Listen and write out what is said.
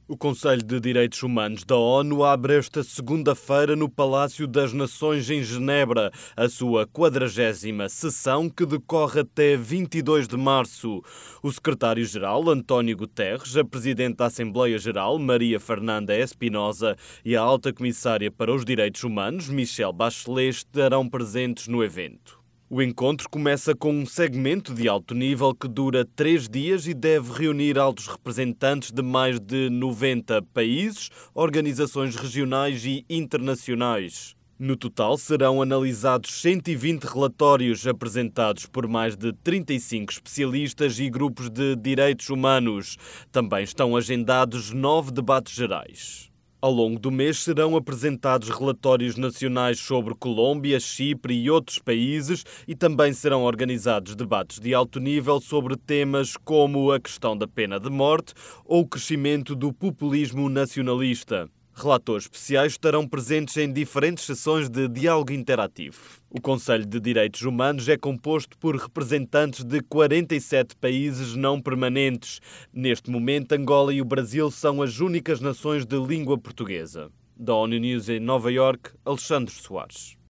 O Conselho de Direitos Humanos da ONU abre esta segunda-feira no Palácio das Nações em Genebra a sua 40ª sessão que decorre até 22 de março. O secretário-geral, António Guterres, a presidente da Assembleia Geral, Maria Fernanda Espinosa, e a alta comissária para os Direitos Humanos, Michelle Bachelet, estarão presentes no evento. O encontro começa com um segmento de alto nível que dura 3 dias e deve reunir altos representantes de mais de 90 países, organizações regionais e internacionais. No total, serão analisados 120 relatórios apresentados por mais de 35 especialistas e grupos de direitos humanos. Também estão agendados 9 debates gerais. Ao longo do mês serão apresentados relatórios nacionais sobre Colômbia, Chipre e outros países e também serão organizados debates de alto nível sobre temas como a questão da pena de morte ou o crescimento do populismo nacionalista. Relatores especiais estarão presentes em diferentes sessões de diálogo interativo. O Conselho de Direitos Humanos é composto por representantes de 47 países não permanentes. Neste momento, Angola e o Brasil são as únicas nações de língua portuguesa. Da ONU News em Nova Iorque, Alexandre Soares.